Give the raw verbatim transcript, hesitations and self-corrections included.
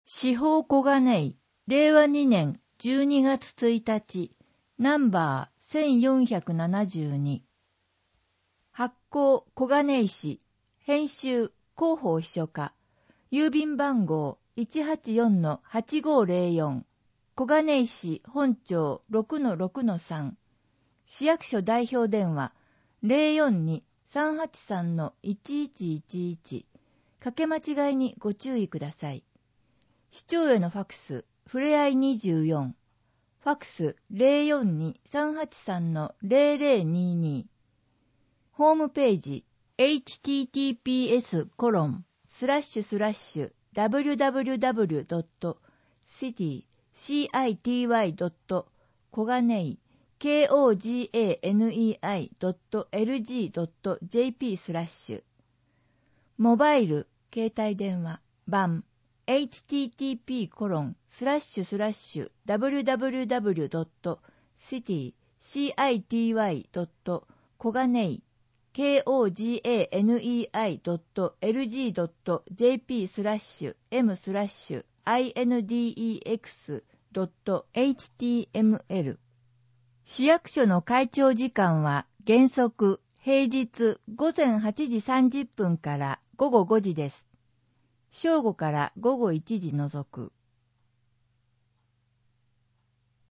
司法小金井、れいわにねんじゅうにがつついたち、ナンバーせんよんひゃくななじゅうに。発行小金井市、編集広報秘書課、郵便番号 いちはちよんのはちごーぜろよん、小金井市本町 ろくのろくのさん、市役所代表電話 ゼロよんにーさんはちさんのいちいちいちいち、かけ間違いにご注意ください。市長へのファクス、ふれあいにじゅうよん、ファクス ゼロよんにーさんはちさんのゼロゼロにーにー、ホームページ エイチティーティーピーエスコロンスラッシュスラッシュダブリュダブリュダブリュドットシティシティドット小金井 ケーオージーエーエヌイーアイドットエルジードットジェーピー スラッシュ、モバイル携帯電話版 エイチティーティーピーコロンスラッシュスラッシュダブリュダブリュダブリュドットシティシティドット小金井 ケーオージーエーエヌイーアイドットエルジードットジェーピー スラッシュ エム スラッシュ アイエヌディーイーエックス ドット エイチティーエムエル。 市役所の開庁時間は原則平日ごぜんはちじさんじゅっぷんからごごごじです。正午からごごいちじ除く。